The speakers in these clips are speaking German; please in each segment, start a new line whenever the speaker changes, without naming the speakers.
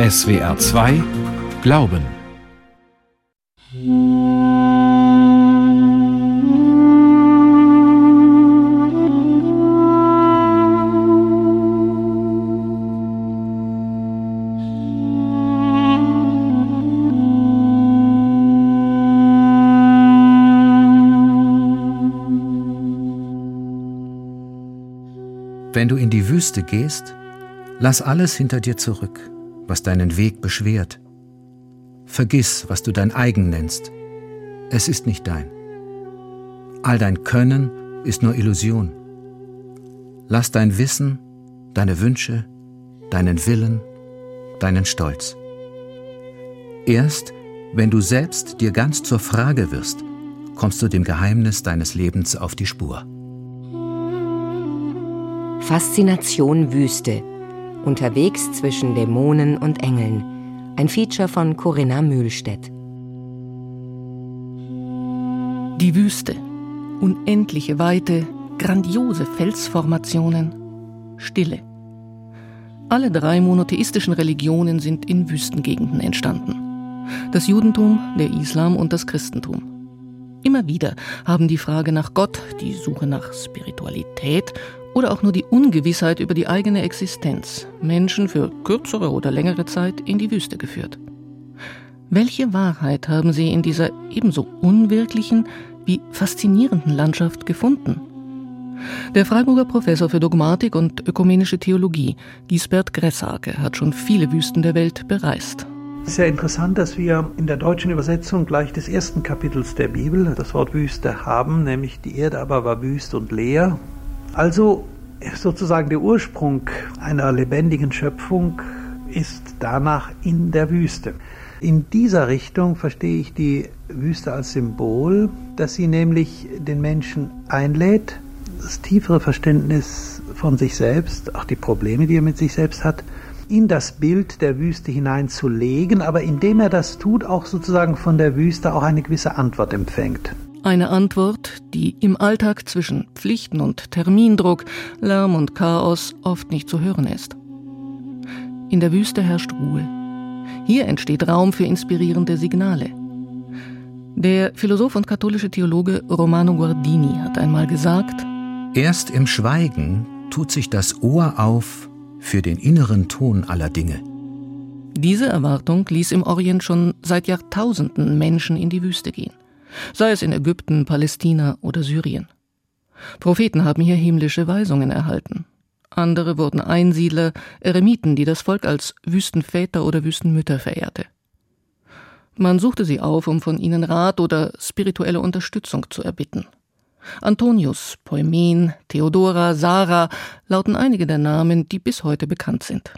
SWR 2 Glauben.
Wenn du in die Wüste gehst, lass alles hinter dir zurück, was deinen Weg beschwert. Vergiss, was du dein eigen nennst. Es ist nicht dein. All dein Können ist nur Illusion. Lass dein Wissen, deine Wünsche, deinen Willen, deinen Stolz. Erst, wenn du selbst dir ganz zur Frage wirst, kommst du dem Geheimnis deines Lebens auf die Spur.
Faszination Wüste. Unterwegs zwischen Dämonen und Engeln. Ein Feature von Corinna Mühlstedt.
Die Wüste. Unendliche Weite, grandiose Felsformationen, Stille. Alle 3 monotheistischen Religionen sind in Wüstengegenden entstanden. Das Judentum, der Islam und das Christentum. Immer wieder haben die Frage nach Gott, die Suche nach Spiritualität oder auch nur die Ungewissheit über die eigene Existenz Menschen für kürzere oder längere Zeit in die Wüste geführt. Welche Wahrheit haben sie in dieser ebenso unwirklichen wie faszinierenden Landschaft gefunden? Der Freiburger Professor für Dogmatik und ökumenische Theologie, Gisbert Gressake, hat schon viele Wüsten der Welt bereist.
Es ist ja interessant, dass wir in der deutschen Übersetzung gleich des ersten Kapitels der Bibel das Wort Wüste haben, nämlich die Erde aber war wüst und leer. Also sozusagen der Ursprung einer lebendigen Schöpfung ist danach in der Wüste. In dieser Richtung verstehe ich die Wüste als Symbol, dass sie nämlich den Menschen einlädt, das tiefere Verständnis von sich selbst, auch die Probleme, die er mit sich selbst hat, in das Bild der Wüste hineinzulegen, aber indem er das tut, auch sozusagen von der Wüste auch eine gewisse Antwort empfängt.
Eine Antwort, die im Alltag zwischen Pflichten und Termindruck, Lärm und Chaos oft nicht zu hören ist. In der Wüste herrscht Ruhe. Hier entsteht Raum für inspirierende Signale. Der Philosoph und katholische Theologe Romano Guardini hat einmal gesagt:
Erst im Schweigen tut sich das Ohr auf für den inneren Ton aller Dinge.
Diese Erwartung ließ im Orient schon seit Jahrtausenden Menschen in die Wüste gehen. Sei es in Ägypten, Palästina oder Syrien. Propheten haben hier himmlische Weisungen erhalten. Andere wurden Einsiedler, Eremiten, die das Volk als Wüstenväter oder Wüstenmütter verehrte. Man suchte sie auf, um von ihnen Rat oder spirituelle Unterstützung zu erbitten. Antonius, Poimen, Theodora, Sarah lauten einige der Namen, die bis heute bekannt sind.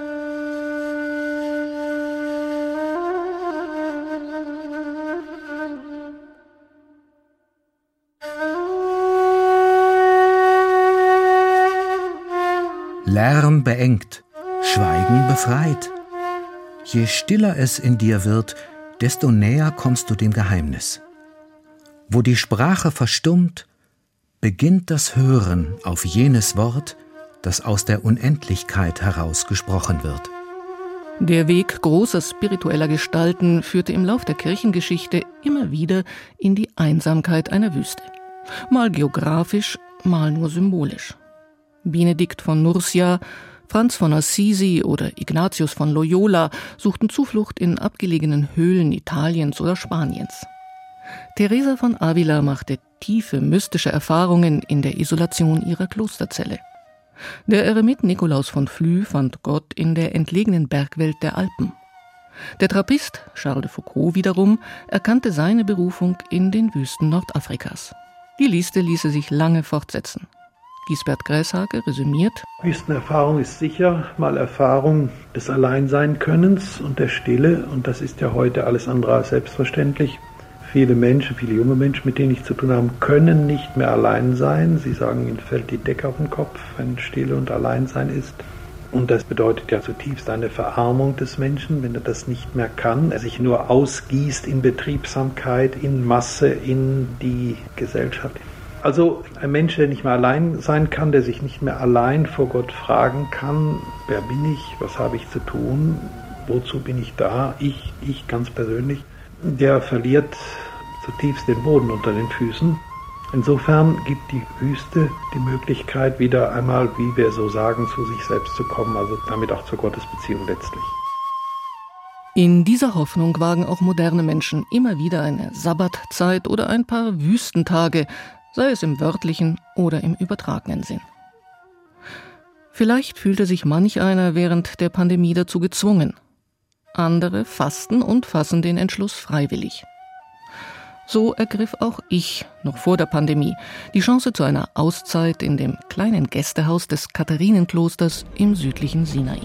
Lärm beengt, Schweigen befreit. Je stiller es in dir wird, desto näher kommst du dem Geheimnis. Wo die Sprache verstummt, beginnt das Hören auf jenes Wort, das aus der Unendlichkeit heraus gesprochen wird.
Der Weg großer spiritueller Gestalten führte im Lauf der Kirchengeschichte immer wieder in die Einsamkeit einer Wüste. Mal geografisch, mal nur symbolisch. Benedikt von Nursia, Franz von Assisi oder Ignatius von Loyola suchten Zuflucht in abgelegenen Höhlen Italiens oder Spaniens. Teresa von Avila machte tiefe mystische Erfahrungen in der Isolation ihrer Klosterzelle. Der Eremit Nikolaus von Flue fand Gott in der entlegenen Bergwelt der Alpen. Der Trappist Charles de Foucault wiederum erkannte seine Berufung in den Wüsten Nordafrikas. Die Liste ließe sich lange fortsetzen. Gisbert Gressake resümiert:
Wüstenerfahrung ist sicher mal Erfahrung des Alleinseinkönnens und der Stille, und das ist ja heute alles andere als selbstverständlich. Viele Menschen, viele junge Menschen, mit denen ich zu tun habe, können nicht mehr allein sein. Sie sagen, ihnen fällt die Decke auf den Kopf, wenn Stille und Alleinsein ist. Und das bedeutet ja zutiefst eine Verarmung des Menschen, wenn er das nicht mehr kann. Er sich nur ausgießt in Betriebsamkeit, in Masse, in die Gesellschaft. Also ein Mensch, der nicht mehr allein sein kann, der sich nicht mehr allein vor Gott fragen kann, wer bin ich, was habe ich zu tun, wozu bin ich da? Ich ganz persönlich, der verliert zutiefst den Boden unter den Füßen. Insofern gibt die Wüste die Möglichkeit, wieder einmal, wie wir so sagen, zu sich selbst zu kommen, also damit auch zur Gottesbeziehung letztlich.
In dieser Hoffnung wagen auch moderne Menschen immer wieder eine Sabbatzeit oder ein paar Wüstentage, sei es im wörtlichen oder im übertragenen Sinn. Vielleicht fühlte sich manch einer während der Pandemie dazu gezwungen. Andere fasten und fassen den Entschluss freiwillig. So ergriff auch ich, noch vor der Pandemie, die Chance zu einer Auszeit in dem kleinen Gästehaus des Katharienklosters im südlichen Sinai.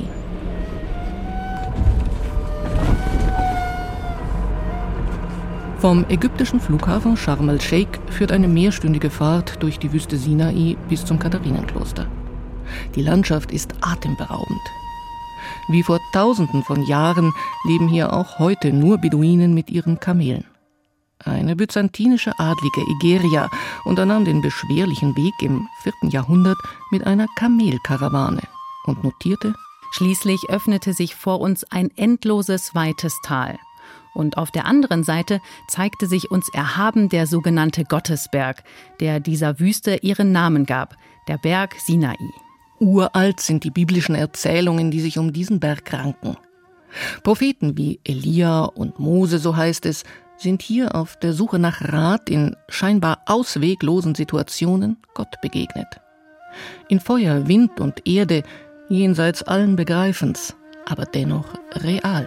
Vom ägyptischen Flughafen Sharm el-Sheikh führt eine mehrstündige Fahrt durch die Wüste Sinai bis zum Katharinenkloster. Die Landschaft ist atemberaubend. Wie vor Tausenden von Jahren leben hier auch heute nur Beduinen mit ihren Kamelen. Eine byzantinische Adlige Egeria unternahm den beschwerlichen Weg im 4. Jahrhundert mit einer Kamelkarawane und notierte:
Schließlich öffnete sich vor uns ein endloses, weites Tal. Und auf der anderen Seite zeigte sich uns erhaben der sogenannte Gottesberg, der dieser Wüste ihren Namen gab, der Berg Sinai.
Uralt sind die biblischen Erzählungen, die sich um diesen Berg ranken. Propheten wie Elia und Mose, so heißt es, sind hier auf der Suche nach Rat in scheinbar ausweglosen Situationen Gott begegnet. In Feuer, Wind und Erde, jenseits allen Begreifens, aber dennoch real.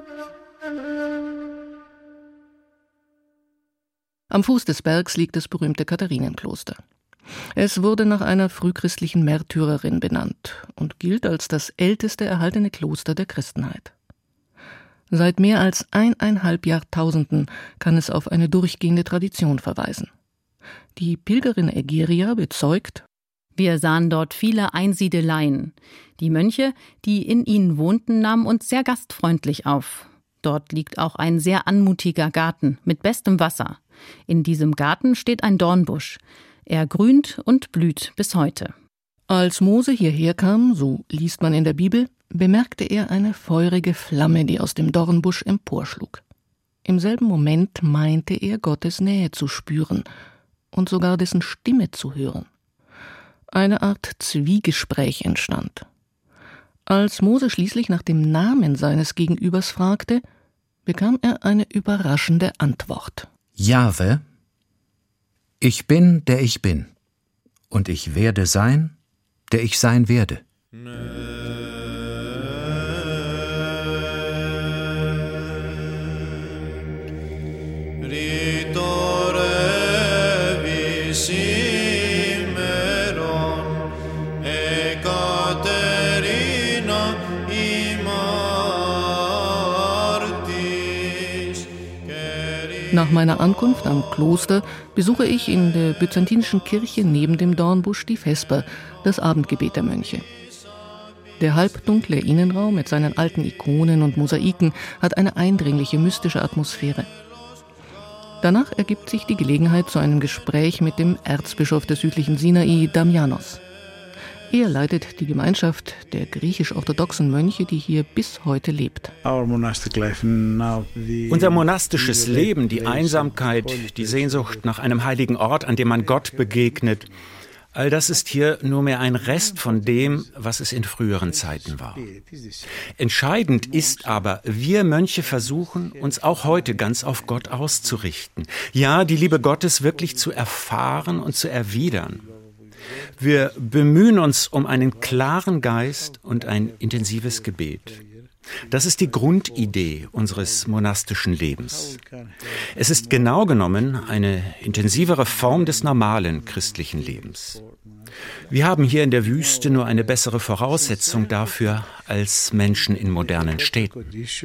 Am Fuß des Bergs liegt das berühmte Katharinenkloster. Es wurde nach einer frühchristlichen Märtyrerin benannt und gilt als das älteste erhaltene Kloster der Christenheit. Seit mehr als 1,5 Jahrtausenden kann es auf eine durchgehende Tradition verweisen. Die Pilgerin Egeria bezeugt:
Wir sahen dort viele Einsiedeleien. Die Mönche, die in ihnen wohnten, nahmen uns sehr gastfreundlich auf. Dort liegt auch ein sehr anmutiger Garten mit bestem Wasser. In diesem Garten steht ein Dornbusch. Er grünt und blüht bis heute.
Als Mose hierher kam, so liest man in der Bibel, bemerkte er eine feurige Flamme, die aus dem Dornbusch emporschlug. Im selben Moment meinte er, Gottes Nähe zu spüren und sogar dessen Stimme zu hören. Eine Art Zwiegespräch entstand. Als Mose schließlich nach dem Namen seines Gegenübers fragte, bekam er eine überraschende Antwort.
Jahwe, ich bin, der ich bin, und ich werde sein, der ich sein werde.
Nach meiner Ankunft am Kloster besuche ich in der byzantinischen Kirche neben dem Dornbusch die Vesper, das Abendgebet der Mönche. Der halbdunkle Innenraum mit seinen alten Ikonen und Mosaiken hat eine eindringliche, mystische Atmosphäre. Danach ergibt sich die Gelegenheit zu einem Gespräch mit dem Erzbischof des südlichen Sinai, Damianos. Er leitet die Gemeinschaft der griechisch-orthodoxen Mönche, die hier bis heute lebt.
Unser monastisches Leben, die Einsamkeit, die Sehnsucht nach einem heiligen Ort, an dem man Gott begegnet, all das ist hier nur mehr ein Rest von dem, was es in früheren Zeiten war. Entscheidend ist aber, wir Mönche versuchen, uns auch heute ganz auf Gott auszurichten. Ja, die Liebe Gottes wirklich zu erfahren und zu erwidern. Wir bemühen uns um einen klaren Geist und ein intensives Gebet. Das ist die Grundidee unseres monastischen Lebens. Es ist genau genommen eine intensivere Form des normalen christlichen Lebens. Wir haben hier in der Wüste nur eine bessere Voraussetzung dafür als Menschen in modernen Städten.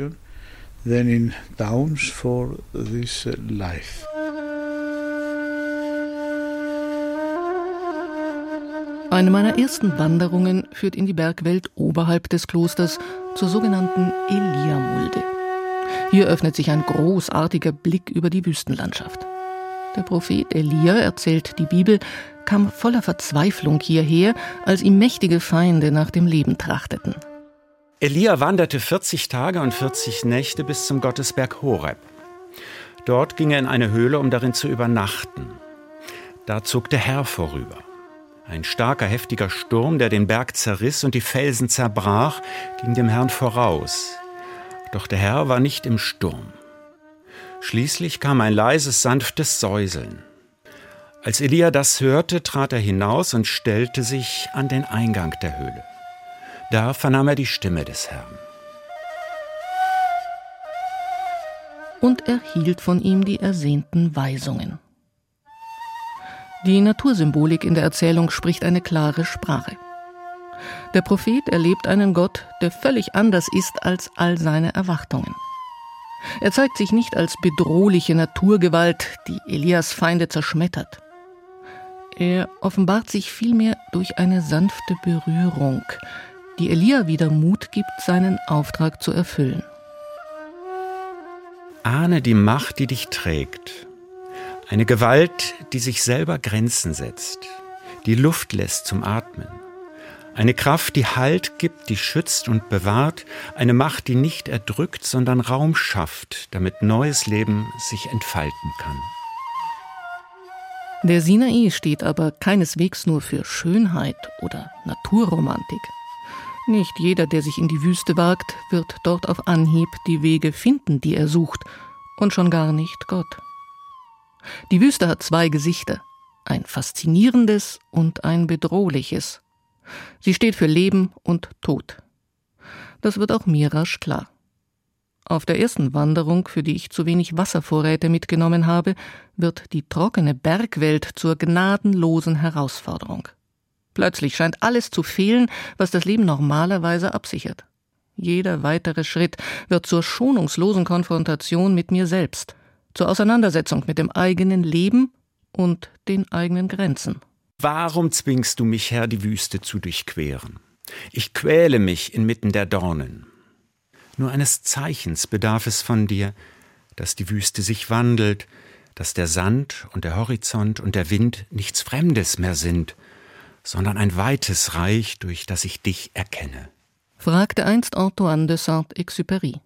Eine meiner ersten Wanderungen führt in die Bergwelt oberhalb des Klosters zur sogenannten Elia-Mulde. Hier öffnet sich ein großartiger Blick über die Wüstenlandschaft. Der Prophet Elia, erzählt die Bibel, kam voller Verzweiflung hierher, als ihm mächtige Feinde nach dem Leben trachteten.
Elia wanderte 40 Tage und 40 Nächte bis zum Gottesberg Horeb. Dort ging er in eine Höhle, um darin zu übernachten. Da zog der Herr vorüber. Ein starker, heftiger Sturm, der den Berg zerriss und die Felsen zerbrach, ging dem Herrn voraus. Doch der Herr war nicht im Sturm. Schließlich kam ein leises, sanftes Säuseln. Als Elia das hörte, trat er hinaus und stellte sich an den Eingang der Höhle. Da vernahm er die Stimme des Herrn.
Und erhielt von ihm die ersehnten Weisungen. Die Natursymbolik in der Erzählung spricht eine klare Sprache. Der Prophet erlebt einen Gott, der völlig anders ist als all seine Erwartungen. Er zeigt sich nicht als bedrohliche Naturgewalt, die Elias Feinde zerschmettert. Er offenbart sich vielmehr durch eine sanfte Berührung, die Elia wieder Mut gibt, seinen Auftrag zu erfüllen.
Ahne die Macht, die dich trägt. Eine Gewalt, die sich selber Grenzen setzt, die Luft lässt zum Atmen. Eine Kraft, die Halt gibt, die schützt und bewahrt. Eine Macht, die nicht erdrückt, sondern Raum schafft, damit neues Leben sich entfalten kann.
Der Sinai steht aber keineswegs nur für Schönheit oder Naturromantik. Nicht jeder, der sich in die Wüste wagt, wird dort auf Anhieb die Wege finden, die er sucht, und schon gar nicht Gott. Die Wüste hat zwei Gesichter, ein faszinierendes und ein bedrohliches. Sie steht für Leben und Tod. Das wird auch mir rasch klar. Auf der ersten Wanderung, für die ich zu wenig Wasservorräte mitgenommen habe, wird die trockene Bergwelt zur gnadenlosen Herausforderung. Plötzlich scheint alles zu fehlen, was das Leben normalerweise absichert. Jeder weitere Schritt wird zur schonungslosen Konfrontation mit mir selbst, zur Auseinandersetzung mit dem eigenen Leben und den eigenen Grenzen.
Warum zwingst du mich, Herr, die Wüste zu durchqueren? Ich quäle mich inmitten der Dornen. Nur eines Zeichens bedarf es von dir, dass die Wüste sich wandelt, dass der Sand und der Horizont und der Wind nichts Fremdes mehr sind, sondern ein weites Reich, durch das ich dich erkenne.
Fragte einst Antoine de Saint-Exupéry.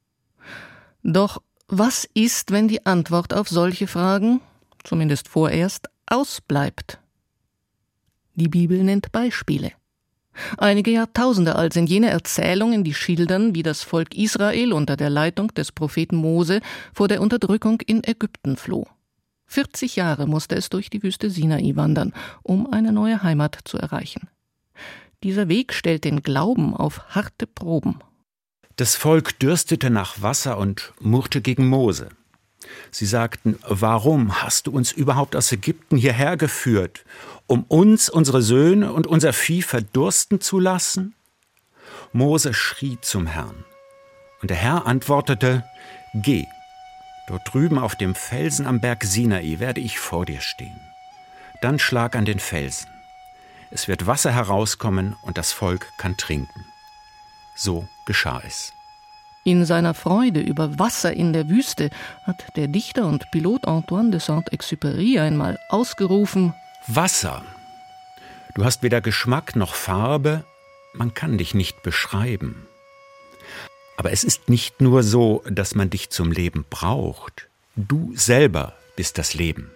Doch was ist, wenn die Antwort auf solche Fragen, zumindest vorerst, ausbleibt? Die Bibel nennt Beispiele. Einige Jahrtausende alt sind jene Erzählungen, die schildern, wie das Volk Israel unter der Leitung des Propheten Mose vor der Unterdrückung in Ägypten floh. 40 Jahre musste es durch die Wüste Sinai wandern, um eine neue Heimat zu erreichen. Dieser Weg stellt den Glauben auf harte Proben.
Das Volk dürstete nach Wasser und murrte gegen Mose. Sie sagten, warum hast du uns überhaupt aus Ägypten hierher geführt, um uns, unsere Söhne und unser Vieh verdursten zu lassen? Mose schrie zum Herrn. Und der Herr antwortete, geh, dort drüben auf dem Felsen am Berg Sinai werde ich vor dir stehen. Dann schlag an den Felsen. Es wird Wasser herauskommen und das Volk kann trinken. So geschah es.
In seiner Freude über Wasser in der Wüste hat der Dichter und Pilot Antoine de Saint-Exupéry einmal ausgerufen:
Wasser. Du hast weder Geschmack noch Farbe, man kann dich nicht beschreiben. Aber es ist nicht nur so, dass man dich zum Leben braucht. Du selber bist das Leben.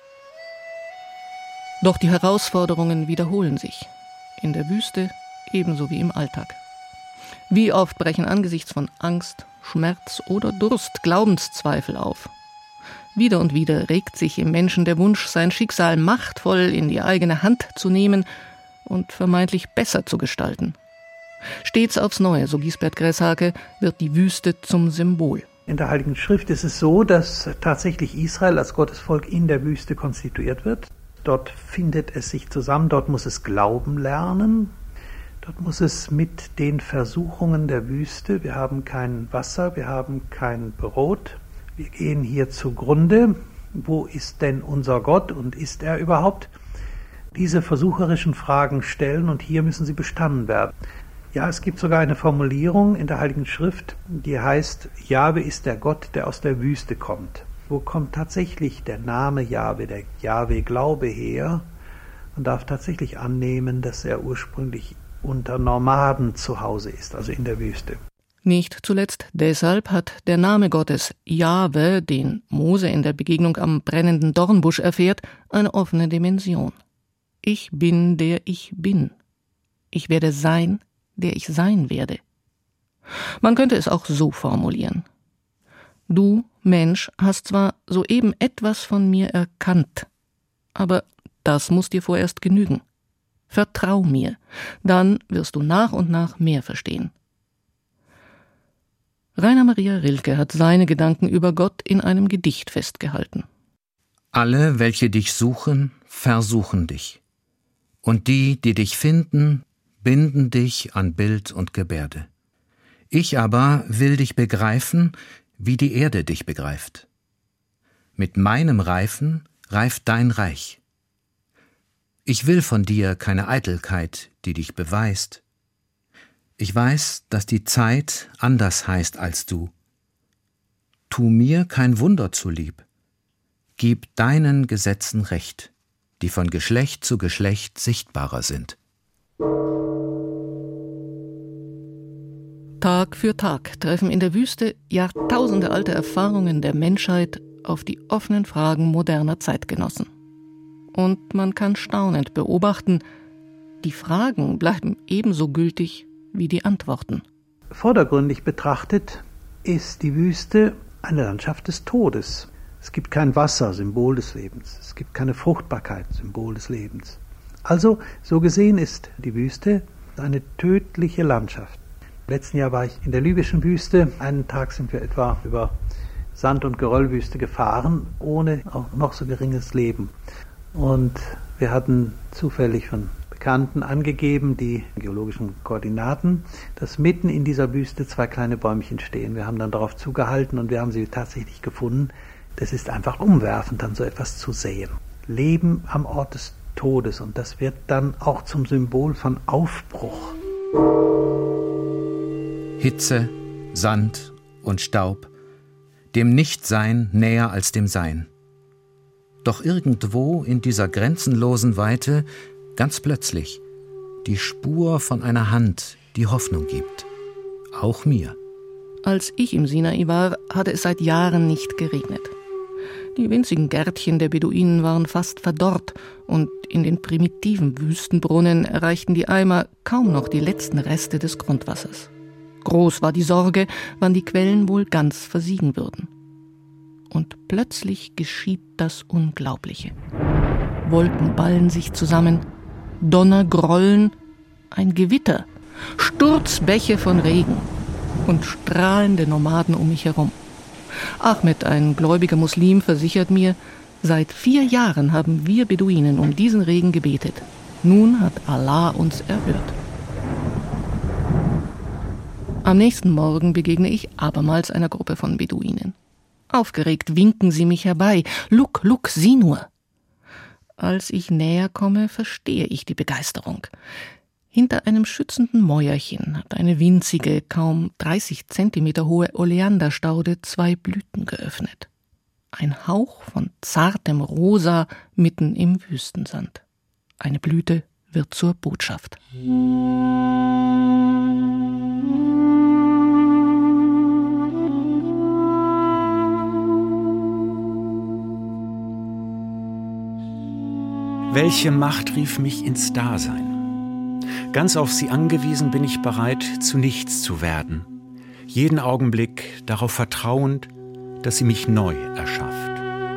Doch die Herausforderungen wiederholen sich. In der Wüste ebenso wie im Alltag. Wie oft brechen angesichts von Angst, Schmerz oder Durst Glaubenszweifel auf. Wieder und wieder regt sich im Menschen der Wunsch, sein Schicksal machtvoll in die eigene Hand zu nehmen und vermeintlich besser zu gestalten. Stets aufs Neue, so Gisbert Gräshake, wird die Wüste zum Symbol.
In der Heiligen Schrift ist es so, dass tatsächlich Israel als Gottesvolk in der Wüste konstituiert wird. Dort findet es sich zusammen, dort muss es Glauben lernen. Dort muss es mit den Versuchungen der Wüste, wir haben kein Wasser, wir haben kein Brot, wir gehen hier zugrunde. Wo ist denn unser Gott und ist er überhaupt? Diese versucherischen Fragen stellen und hier müssen sie bestanden werden. Ja, es gibt sogar eine Formulierung in der Heiligen Schrift, die heißt, Jahwe ist der Gott, der aus der Wüste kommt. Wo kommt tatsächlich der Name Jahwe, der Jahwe-Glaube her? Man darf tatsächlich annehmen, dass er ursprünglich unter Nomaden zu Hause ist, also in der Wüste.
Nicht zuletzt deshalb hat der Name Gottes Jahwe, den Mose in der Begegnung am brennenden Dornbusch erfährt, eine offene Dimension. Ich bin, der ich bin. Ich werde sein, der ich sein werde. Man könnte es auch so formulieren. Du, Mensch, hast zwar soeben etwas von mir erkannt, aber das muss dir vorerst genügen. Vertrau mir, dann wirst du nach und nach mehr verstehen. Rainer Maria Rilke hat seine Gedanken über Gott in einem Gedicht festgehalten.
Alle, welche dich suchen, versuchen dich. Und die, die dich finden, binden dich an Bild und Gebärde. Ich aber will dich begreifen, wie die Erde dich begreift. Mit meinem Reifen reift dein Reich. Ich will von dir keine Eitelkeit, die dich beweist. Ich weiß, dass die Zeit anders heißt als du. Tu mir kein Wunder zulieb. Gib deinen Gesetzen Recht, die von Geschlecht zu Geschlecht sichtbarer sind.
Tag für Tag treffen in der Wüste jahrtausendealte Erfahrungen der Menschheit auf die offenen Fragen moderner Zeitgenossen. Und man kann staunend beobachten, die Fragen bleiben ebenso gültig wie die Antworten.
Vordergründig betrachtet ist die Wüste eine Landschaft des Todes. Es gibt kein Wasser, Symbol des Lebens. Es gibt keine Fruchtbarkeit, Symbol des Lebens. Also, so gesehen ist die Wüste eine tödliche Landschaft. Im letzten Jahr war ich in der libyschen Wüste. Einen Tag sind wir etwa über Sand- und Geröllwüste gefahren, ohne auch noch so geringes Leben. Und wir hatten zufällig von Bekannten angegeben, die geologischen Koordinaten, dass mitten in dieser Wüste 2 kleine Bäumchen stehen. Wir haben dann darauf zugehalten und wir haben sie tatsächlich gefunden. Das ist einfach umwerfend, dann so etwas zu sehen. Leben am Ort des Todes, und das wird dann auch zum Symbol von Aufbruch.
Hitze, Sand und Staub, dem Nichtsein näher als dem Sein. Doch irgendwo in dieser grenzenlosen Weite, ganz plötzlich, die Spur von einer Hand, die Hoffnung gibt. Auch mir.
Als ich im Sinai war, hatte es seit Jahren nicht geregnet. Die winzigen Gärtchen der Beduinen waren fast verdorrt und in den primitiven Wüstenbrunnen erreichten die Eimer kaum noch die letzten Reste des Grundwassers. Groß war die Sorge, wann die Quellen wohl ganz versiegen würden. Und plötzlich geschieht das Unglaubliche. Wolken ballen sich zusammen, Donner grollen, ein Gewitter, Sturzbäche von Regen und strahlende Nomaden um mich herum. Ahmed, ein gläubiger Muslim, versichert mir, seit 4 Jahren haben wir Beduinen um diesen Regen gebetet. Nun hat Allah uns erhört. Am nächsten Morgen begegne ich abermals einer Gruppe von Beduinen. Aufgeregt winken sie mich herbei. Look, look, sieh nur! Als ich näher komme, verstehe ich die Begeisterung. Hinter einem schützenden Mäuerchen hat eine winzige, kaum 30 Zentimeter hohe Oleanderstaude 2 Blüten geöffnet. Ein Hauch von zartem Rosa mitten im Wüstensand. Eine Blüte wird zur Botschaft.
Welche Macht rief mich ins Dasein? Ganz auf sie angewiesen bin ich bereit, zu nichts zu werden. Jeden Augenblick darauf vertrauend, dass sie mich neu erschafft.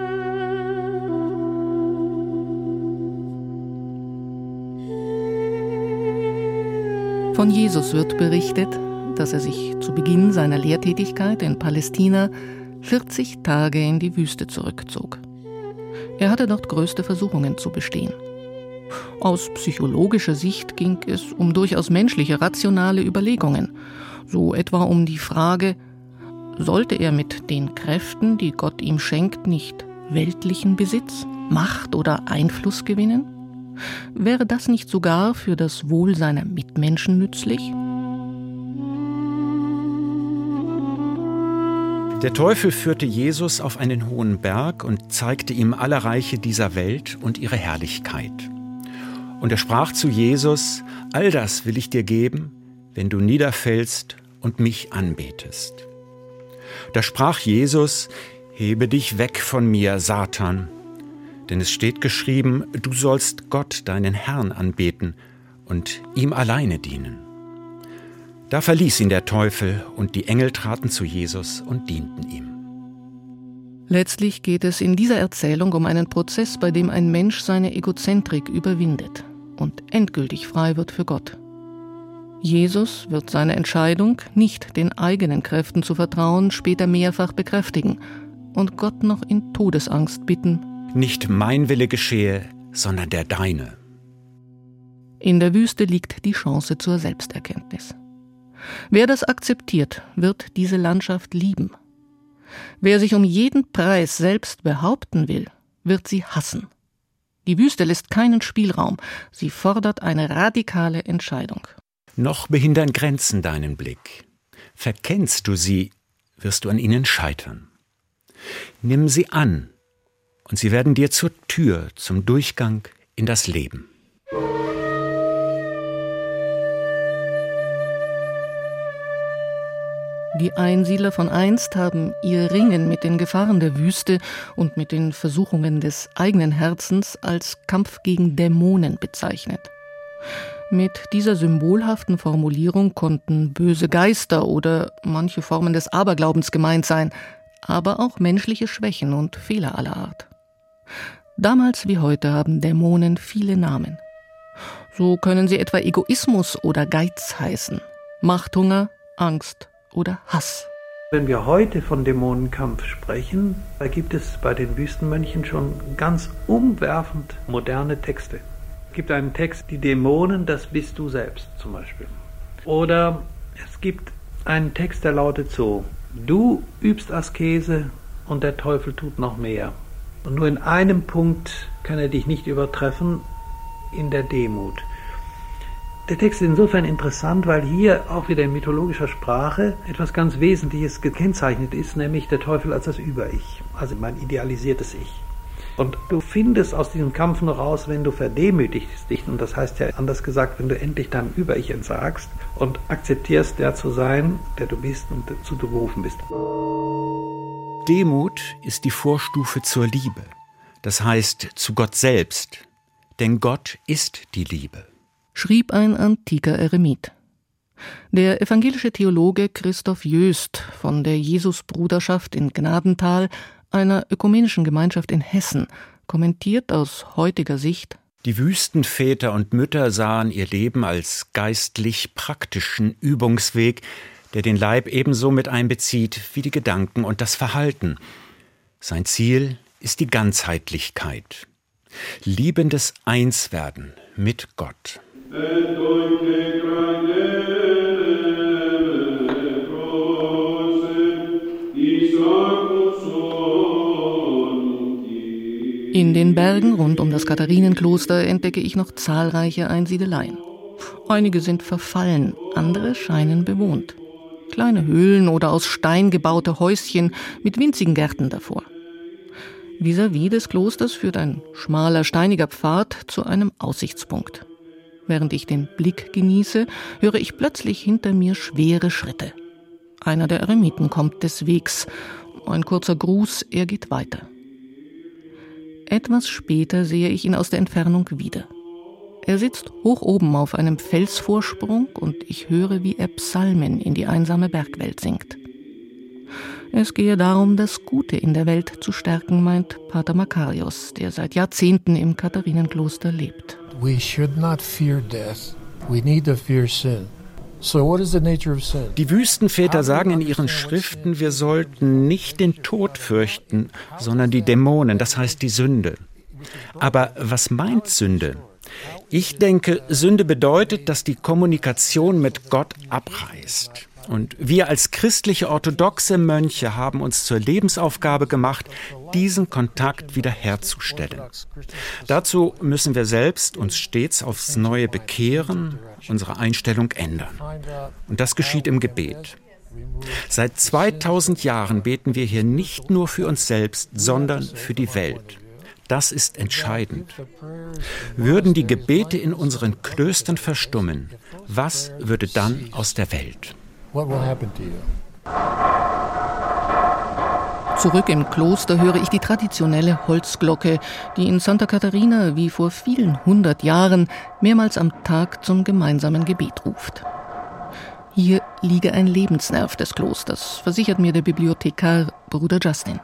Von Jesus wird berichtet, dass er sich zu Beginn seiner Lehrtätigkeit in Palästina 40 Tage in die Wüste zurückzog. Er hatte dort größte Versuchungen zu bestehen. Aus psychologischer Sicht ging es um durchaus menschliche, rationale Überlegungen, so etwa um die Frage, sollte er mit den Kräften, die Gott ihm schenkt, nicht weltlichen Besitz, Macht oder Einfluss gewinnen? Wäre das nicht sogar für das Wohl seiner Mitmenschen nützlich?
Der Teufel führte Jesus auf einen hohen Berg und zeigte ihm alle Reiche dieser Welt und ihre Herrlichkeit. Und er sprach zu Jesus: All das will ich dir geben, wenn du niederfällst und mich anbetest. Da sprach Jesus: Hebe dich weg von mir, Satan, denn es steht geschrieben, du sollst Gott, deinen Herrn, anbeten und ihm alleine dienen. Da verließ ihn der Teufel, und die Engel traten zu Jesus und dienten ihm.
Letztlich geht es in dieser Erzählung um einen Prozess, bei dem ein Mensch seine Egozentrik überwindet und endgültig frei wird für Gott. Jesus wird seine Entscheidung, nicht den eigenen Kräften zu vertrauen, später mehrfach bekräftigen und Gott noch in Todesangst bitten:
Nicht mein Wille geschehe, sondern der deine.
In der Wüste liegt die Chance zur Selbsterkenntnis. Wer das akzeptiert, wird diese Landschaft lieben. Wer sich um jeden Preis selbst behaupten will, wird sie hassen. Die Wüste lässt keinen Spielraum, sie fordert eine radikale Entscheidung.
Noch behindern Grenzen deinen Blick. Verkennst du sie, wirst du an ihnen scheitern. Nimm sie an, und sie werden dir zur Tür, zum Durchgang in das Leben.
Die Einsiedler von einst haben ihr Ringen mit den Gefahren der Wüste und mit den Versuchungen des eigenen Herzens als Kampf gegen Dämonen bezeichnet. Mit dieser symbolhaften Formulierung konnten böse Geister oder manche Formen des Aberglaubens gemeint sein, aber auch menschliche Schwächen und Fehler aller Art. Damals wie heute haben Dämonen viele Namen. So können sie etwa Egoismus oder Geiz heißen, Machthunger, Angst oder Hass.
Wenn wir heute von Dämonenkampf sprechen, da gibt es bei den Wüstenmönchen schon ganz umwerfend moderne Texte. Es gibt einen Text, die Dämonen, das bist du selbst zum Beispiel. Oder es gibt einen Text, der lautet so: Du übst Askese und der Teufel tut noch mehr. Und nur in einem Punkt kann er dich nicht übertreffen, in der Demut. Der Text ist insofern interessant, weil hier auch wieder in mythologischer Sprache etwas ganz Wesentliches gekennzeichnet ist, nämlich der Teufel als das Über-Ich, also mein idealisiertes Ich. Und du findest aus diesem Kampf noch raus, wenn du verdemütigst dich, und das heißt ja anders gesagt, wenn du endlich deinem Über-Ich entsagst und akzeptierst, der zu sein, der du bist und dazu du berufen bist.
Demut ist die Vorstufe zur Liebe, das heißt zu Gott selbst, denn Gott ist die Liebe,
schrieb ein antiker Eremit. Der evangelische Theologe Christoph Jöst von der Jesusbruderschaft in Gnadental, einer ökumenischen Gemeinschaft in Hessen, kommentiert aus heutiger Sicht:
Die Wüstenväter und Mütter sahen ihr Leben als geistlich praktischen Übungsweg, der den Leib ebenso mit einbezieht wie die Gedanken und das Verhalten. Sein Ziel ist die Ganzheitlichkeit, liebendes Einswerden mit Gott.
In den Bergen rund um das Katharinenkloster entdecke ich noch zahlreiche Einsiedeleien. Einige sind verfallen, andere scheinen bewohnt. Kleine Höhlen oder aus Stein gebaute Häuschen mit winzigen Gärten davor. Vis-à-vis des Klosters führt ein schmaler, steiniger Pfad zu einem Aussichtspunkt. Während ich den Blick genieße, höre ich plötzlich hinter mir schwere Schritte. Einer der Eremiten kommt des Wegs. Ein kurzer Gruß, er geht weiter. Etwas später sehe ich ihn aus der Entfernung wieder. Er sitzt hoch oben auf einem Felsvorsprung und ich höre, wie er Psalmen in die einsame Bergwelt singt. Es gehe darum, das Gute in der Welt zu stärken, meint Pater Makarios, der seit Jahrzehnten im Katharinenkloster lebt.
We should not fear death. We need to fear sin. So what is the nature of sin?
Die Wüstenväter sagen in ihren Schriften, wir sollten nicht den Tod fürchten, sondern die Dämonen, das heißt die Sünde. Aber was meint Sünde? Ich denke, Sünde bedeutet, dass die Kommunikation mit Gott abreißt. Und wir als christliche orthodoxe Mönche haben uns zur Lebensaufgabe gemacht, diesen Kontakt wiederherzustellen. Dazu müssen wir selbst uns stets aufs Neue bekehren, unsere Einstellung ändern. Und das geschieht im Gebet. Seit 2000 Jahren beten wir hier nicht nur für uns selbst, sondern für die Welt. Das ist entscheidend. Würden die Gebete in unseren Klöstern verstummen, was würde dann aus der Welt?
Zurück im Kloster höre ich die traditionelle Holzglocke, die in Santa Caterina wie vor vielen 100 Jahren mehrmals am Tag zum gemeinsamen Gebet ruft. Hier liege ein Lebensnerv des Klosters, versichert mir der Bibliothekar Bruder Justin.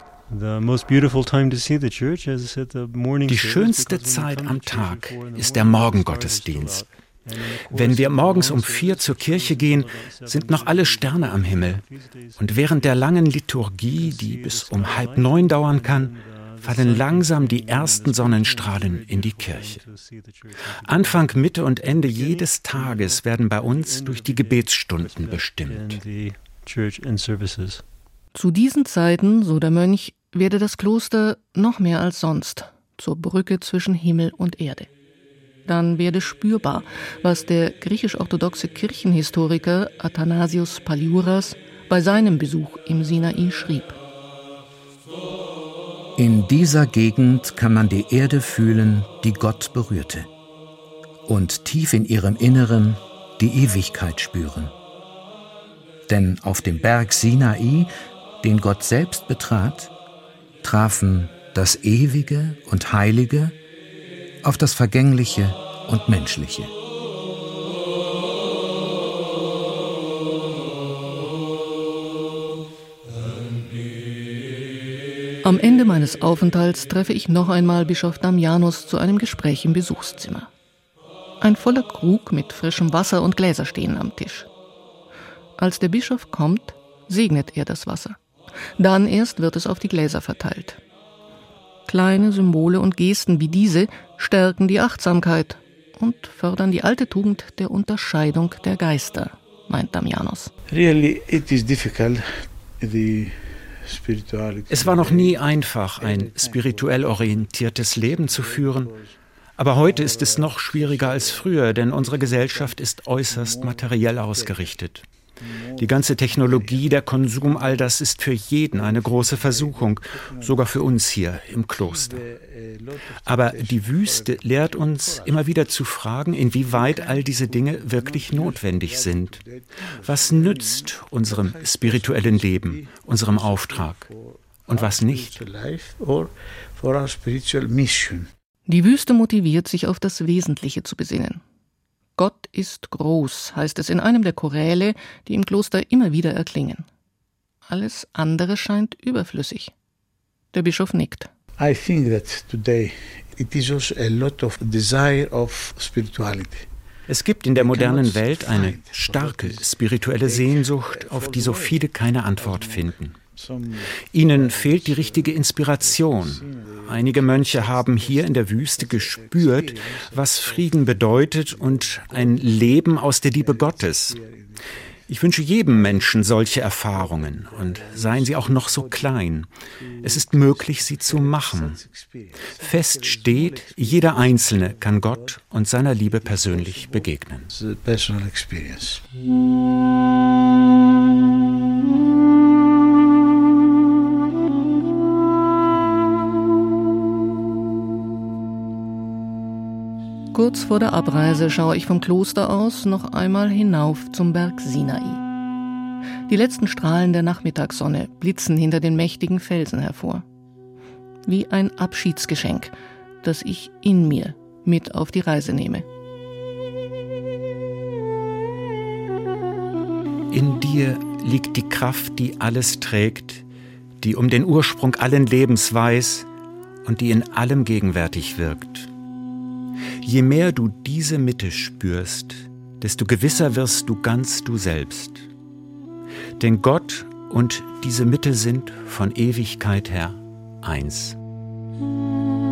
Die schönste Zeit am Tag ist der Morgengottesdienst. Wenn wir morgens um 4 zur Kirche gehen, sind noch alle Sterne am Himmel. Und während der langen Liturgie, die bis um 8:30 dauern kann, fallen langsam die ersten Sonnenstrahlen in die Kirche. Anfang, Mitte und Ende jedes Tages werden bei uns durch die Gebetsstunden bestimmt.
Zu diesen Zeiten, so der Mönch, werde das Kloster noch mehr als sonst zur Brücke zwischen Himmel und Erde. Dann werde spürbar, was der griechisch-orthodoxe Kirchenhistoriker Athanasios Paliouras bei seinem Besuch im Sinai schrieb.
In dieser Gegend kann man die Erde fühlen, die Gott berührte, und tief in ihrem Inneren die Ewigkeit spüren. Denn auf dem Berg Sinai, den Gott selbst betrat, trafen das Ewige und Heilige auf das Vergängliche und Menschliche.
Am Ende meines Aufenthalts treffe ich noch einmal Bischof Damianos zu einem Gespräch im Besuchszimmer. Ein voller Krug mit frischem Wasser und Gläser stehen am Tisch. Als der Bischof kommt, segnet er das Wasser. Dann erst wird es auf die Gläser verteilt. Kleine Symbole und Gesten wie diese stärken die Achtsamkeit und fördern die alte Tugend der Unterscheidung der Geister, meint Damianos.
Es war noch nie einfach, ein spirituell orientiertes Leben zu führen. Aber heute ist es noch schwieriger als früher, denn unsere Gesellschaft ist äußerst materiell ausgerichtet. Die ganze Technologie, der Konsum, all das ist für jeden eine große Versuchung, sogar für uns hier im Kloster. Aber die Wüste lehrt uns immer wieder zu fragen, inwieweit all diese Dinge wirklich notwendig sind. Was nützt unserem spirituellen Leben, unserem Auftrag und was nicht?
Die Wüste motiviert, sich auf das Wesentliche zu besinnen. Gott ist groß, heißt es in einem der Choräle, die im Kloster immer wieder erklingen. Alles andere scheint überflüssig. Der Bischof nickt.
I think that today it is also a lot of desire of spirituality.
Es gibt in der modernen Welt eine starke spirituelle Sehnsucht, auf die so viele keine Antwort finden. Ihnen fehlt die richtige Inspiration. Einige Mönche haben hier in der Wüste gespürt, was Frieden bedeutet und ein Leben aus der Liebe Gottes. Ich wünsche jedem Menschen solche Erfahrungen und seien sie auch noch so klein. Es ist möglich, sie zu machen. Fest steht, jeder Einzelne kann Gott und seiner Liebe persönlich begegnen.
Kurz vor der Abreise schaue ich vom Kloster aus noch einmal hinauf zum Berg Sinai. Die letzten Strahlen der Nachmittagssonne blitzen hinter den mächtigen Felsen hervor. Wie ein Abschiedsgeschenk, das ich in mir mit auf die Reise nehme.
In dir liegt die Kraft, die alles trägt, die um den Ursprung allen Lebens weiß und die in allem gegenwärtig wirkt. Je mehr du diese Mitte spürst, desto gewisser wirst du ganz du selbst. Denn Gott und diese Mitte sind von Ewigkeit her eins.